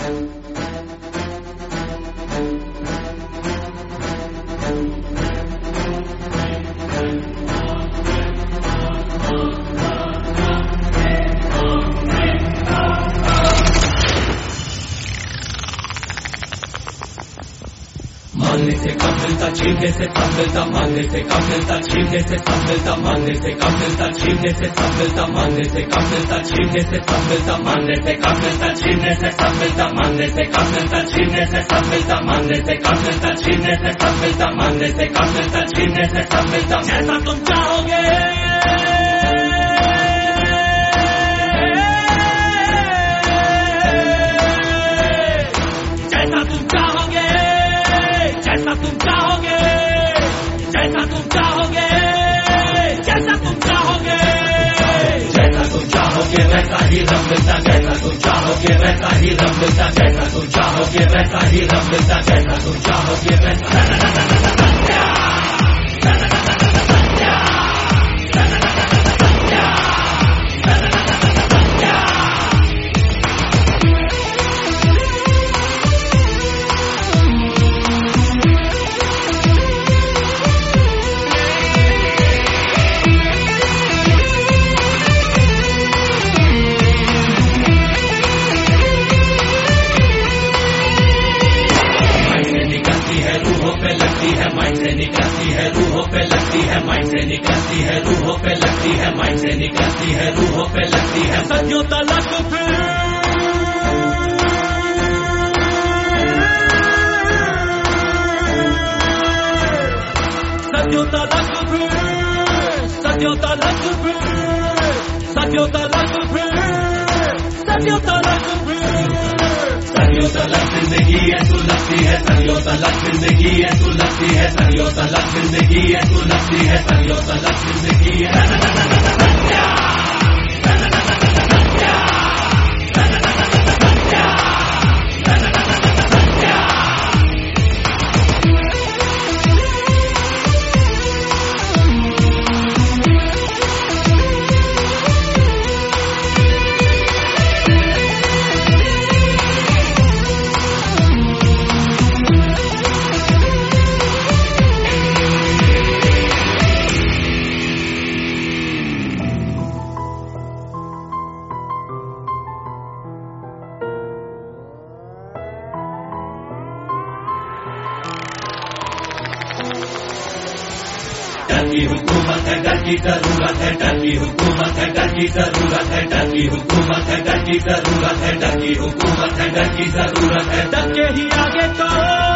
मांगने से कम मिलता, छीनने से कम मिलता, मांगने से कम मिलता, छीनने से कम मिलता, मांगने से कम मिलता, छीनने से कम मिलता, मांगने से कम मिलता, छीनने से कम मिलता, मांगने से कम मिलता, छीनने से कम मिलता, मांगने से कम मिलता, छीनने से कम मिलता, मांगने से कम मिलता, छीनने से कम मिलता, मांगने से कम मिलता, छीनने से कम मिलता। जैसा तुम चाहोगे जैसा तुम चाहोगे, जैसा तुम चाहोगे, जैसा तुम चाहोगे, जैसा तुम चाहोगे, जैसा तुम चाहोगे वैसा ही रंग मिलता, जैसा तुम चाहोगे वैसा ही रंग मिलता, जैसा तुम चाहोगे वैसा ही रंग मिलता, जैसा तुम चाहोगे वैसा। माइंड से निकलती है रूहों पे लगती है, माइंड से निकलती है रूहों पे लगती है, माइंड से निकलती है रूहों पे लगती है। सदियों तलक फिर सदियों तलक फिर सदियों तलक फिर सदियों तलक फिर सदियों तलक फिर सदियों तलक जिंदगी है तू लगती है, सदियों तलक जिंदगी है तू लगती है, सदियों तलक जिंदगी है तू लगती है, सदियों तलक जिंदगी है। डर की हुकूमत है, डर की जरूरत है, डर की हुकूमत है, डर की जरूरत है, डर की हुकूमत है, डर की जरूरत है, डर की हुकूमत है, डर की जरूरत है। डर के ही आगे तो